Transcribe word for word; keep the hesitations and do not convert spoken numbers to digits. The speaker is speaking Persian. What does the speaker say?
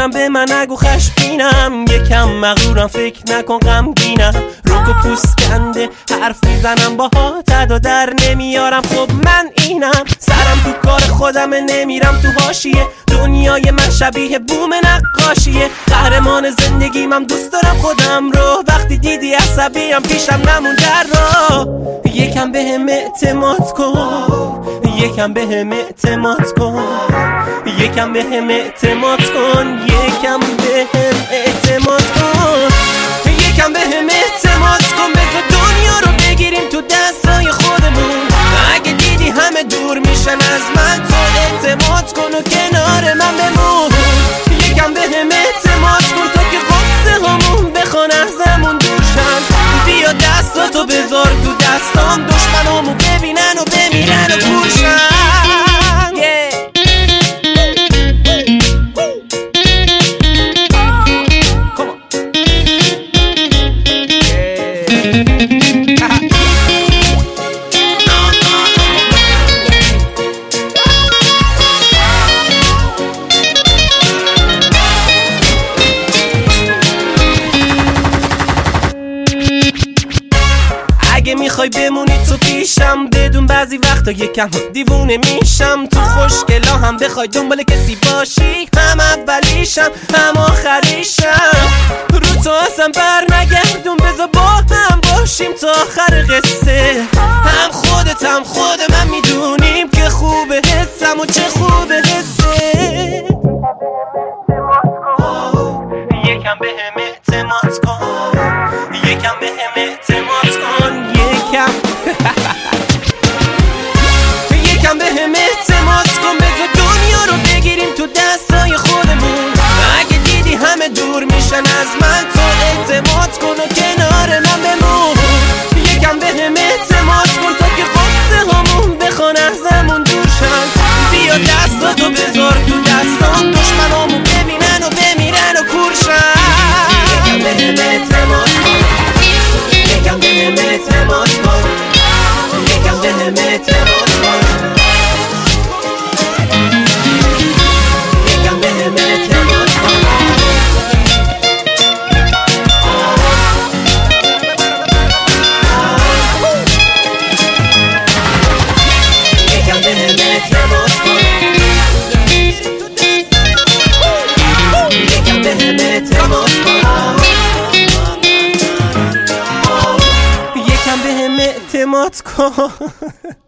جونم به من نگو خشمگینم، یکم مغرورم فکر نکن غمگینم، رک و پوست کنده حرف میزنم باهات ادا در نمیارم. خب من اینم، سرم تو کار خودمه نمیرم تو حاشیه، دنیای من شبیه بوم نقاشیه، قهرمان زندگیمم دوست دارم خودم رو، وقتی دیدی عصبیم پیشم نمون در را. یکم بهم اعتماد کن، یکم بهم اعتماد کن، یکم بهم اعتماد کن، یکم بهم اعتماد کن، یکم بهم اعتماد کن، بذار دنیا رو بگیریم تو دستای خودمون، اگه دیدی همه دور میشن از من تو اعتماد کن و کنار من بمون. یکم بهم اعتماد کن تا که قصه همون بخوان ازمون دوشن، بیا دستاتو بذار تو دستام، دشمنامو ببینن و بمیرن و پوشن. اگه میخوای بمونی تو پیشم بدون بعضی وقتا یکم دیوونه میشم، تو خوشگلا هم بخوای دنبال کسی باشی، هم اولیشم هم آخریشم، رو تو اصلا بر نگردون، بذار با هم باشیم تا آخر قصه، هم خودت هم خود من میدونیم که خوبه حسم و چه خوبه حسه. یکم بهم اعتماد کن، یکم بهم اعتماد کن، یکم یکم بهم اعتماد کن، بذار دنیا رو بگیریم تو دستای خودمون، اگه دیدی همه دور میشن از من تو اعتماد کن و کنار من بمون. یکم بهم اعتماد کن تا که قصه همون بخوان ازمون دوشن، بیا دستاتو بذار تو دستام، دشمنامو ببینن و بمیرن و کورشن. یکم بهم اعتماد کن، یکم بهم اعتماد کن، یکم بهم اعتماد کن، یکم بهم اعتماد کن. یکم بهم اعتماد کن، یکم بهم اعتماد کن، یکم بهم اعتماد کن.